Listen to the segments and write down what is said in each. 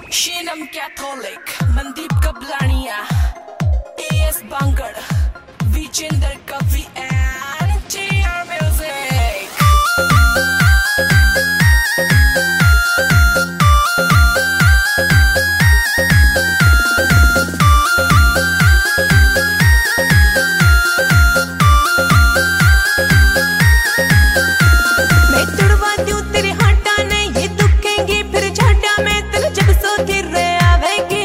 Shinam Catholic, Mandeep Kablania, A.S. Bangad, Vijender Kavi and TR Music. मैं तुड़वा दूं तेरे हाटा ने ये दुखेंगे फिर झाटा में तेरे जब सो तिर आवेगी।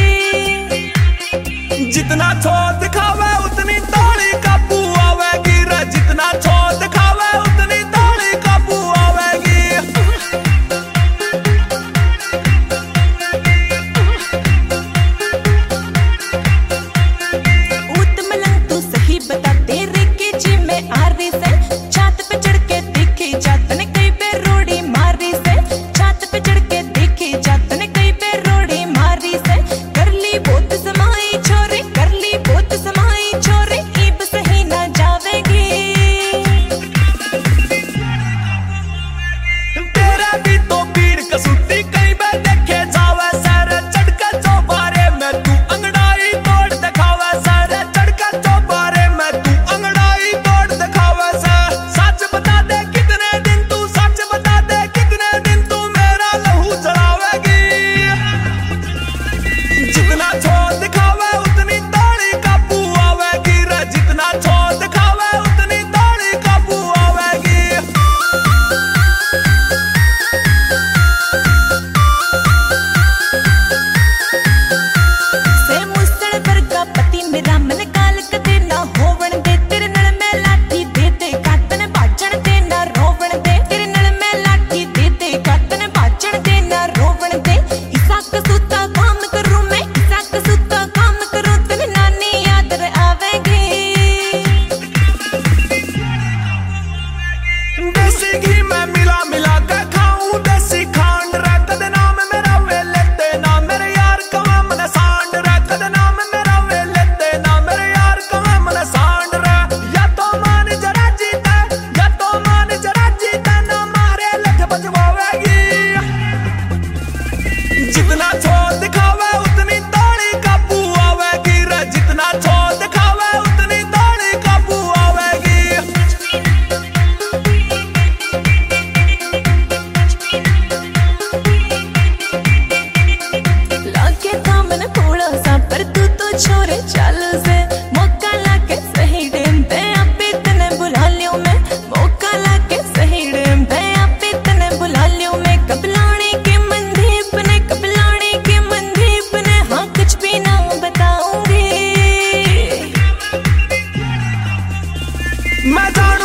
जितना छो दिखावे उतनी ताली काबू आवेगी रे, जितना छो दिखावे उतनी ताली काबू आवेगी। उत मलंग तू सही बता तेरे के जी में आ रही से, छात पे चढ़ के देखी जात ने कई पे रोड़ी मारी से, छात पे चढ़ के देखी जात ने कई पे रोड़ी मारी से। कर ली बहुत समाई छोरे, कर ली बहुत समाई छोरे, ईब सही ना जावेगी। तेरा भी तो पीड़ कसूती कई बार देखे जावे सर, चढ़ के चौबारे में तू अंगड़ाई तोड़ दिखावे सर, चढ़ के चौबारे में तू अंगड़ाई तोड़ दिखावे सर। सच बता दे कितने दिन तू, सच बता दे कितने दिन तू मेरा लहू जलावेगी। जितना छो दिखावे उतनी ताली काबू आवेगी रे, जितना छो दिखावे उतनी ताली काबू आवेगी। से मुसड़ वर्गा पति मेरा मन काल कदे ना होवण दे, तेरे नल में लाठी दे दे कातन बाजण दे ना रोवण दे, तेरे नल में लाठी दे दे कातन बाजण दे ना रोवण दे। इसा कसूता काम करूं मैं, इसा कसूता काम करूं तेरे नानी याद आवेगी। देसी घी में मिला मिला के खाऊं देसी खांड रे, कद नाम मेरा वे लेते ना मेरे यार कवे मन सांड रे, कद नाम मेरा वे लेते ना मेरे यार कवे मन सांड रे। या तो मान जरा जीते, या तो मान जरा जीते ना मारे लठ बजवावेगी। जितना छो दिखावे उतनी ताली काबू आवेगी रे, जितना छो दिखावे उतनी ताली काबू आवेगी। लाके दामन थोड़ा सा पर तू तो छोरे चल से, मौका लाके सही डेम पे आपे तने बुला लियो मैं, मौका लाके सही डेम पे आपे तने बुला लियो मैं। कबलाने के मंदीप ने, कबलाने के मंदीप ने, हाँ कुछ भी ना बताऊंगी। मैं जान